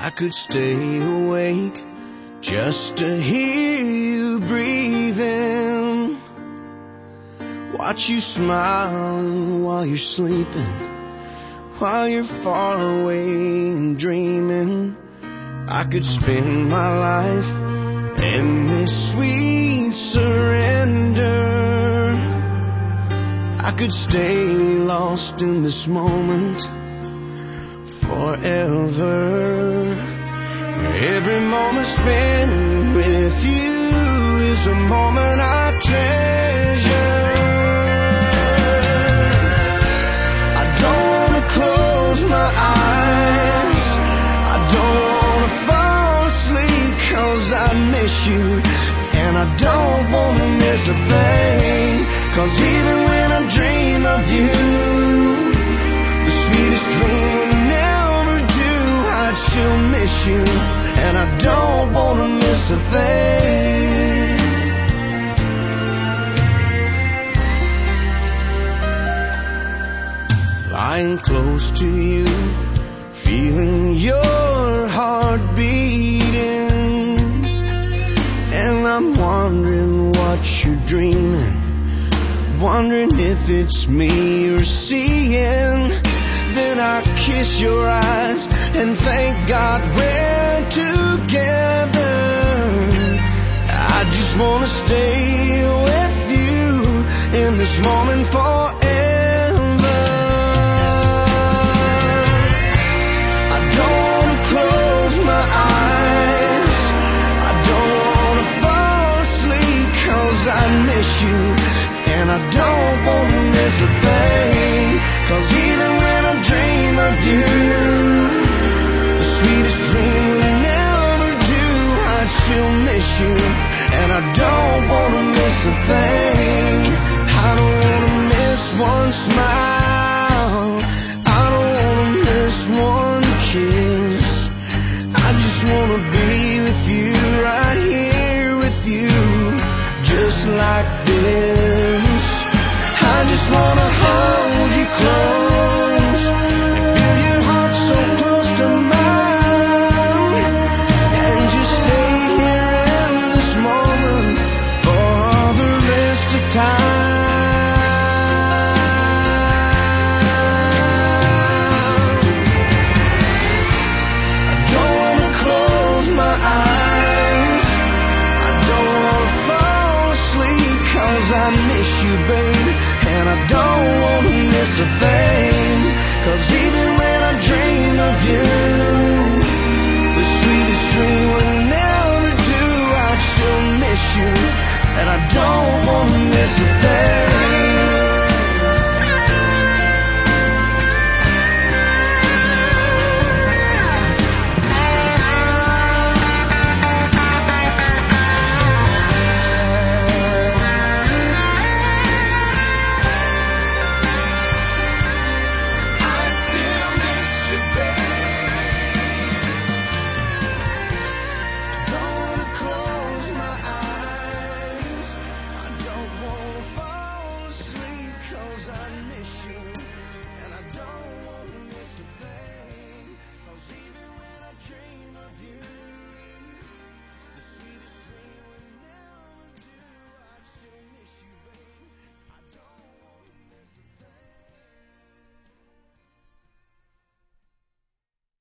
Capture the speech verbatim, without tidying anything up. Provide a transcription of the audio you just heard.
I could stay awake just to hear you breathing, watch you smile while you're sleeping, while you're far away and dreaming. I could spend my life in this sweet surrender. I could stay lost in this moment forever. Every moment spent with you is a moment I treasure. I don't want to close my eyes, I don't want to fall asleep, 'cause I miss you, and I don't want to miss a thing. 'Cause even when I dream of you, the sweetest dream will never do. I'd still miss you, and I don't want to miss a thing. Lying close to you, feeling your heart beating, and I'm wondering what you're dreaming, wondering if it's me you're seeing. Then I kiss your eyes and thank God we're together. I just want to stay with you in this moment forever. I don't want to close my eyes, I don't want to fall asleep, 'cause I miss you, and I don't want to miss a thing. 'Cause even when I dream of you, the sweetest dream will never do. I'd still miss you, and I don't want to miss a thing. I don't want to miss one smile, I don't want to miss one kiss. I just want to be with you, right here with you, just like this. I just want to hold you close and feel your heart so close to mine, and just stay here in this moment for all the rest of time. I don't want to close my eyes, I don't want to fall asleep, 'cause I miss you, babe, and I don't want to miss a thing. 'Cause even when I dream of you, the sweetest dream will never do. I'd still miss you, and I don't want to miss a thing.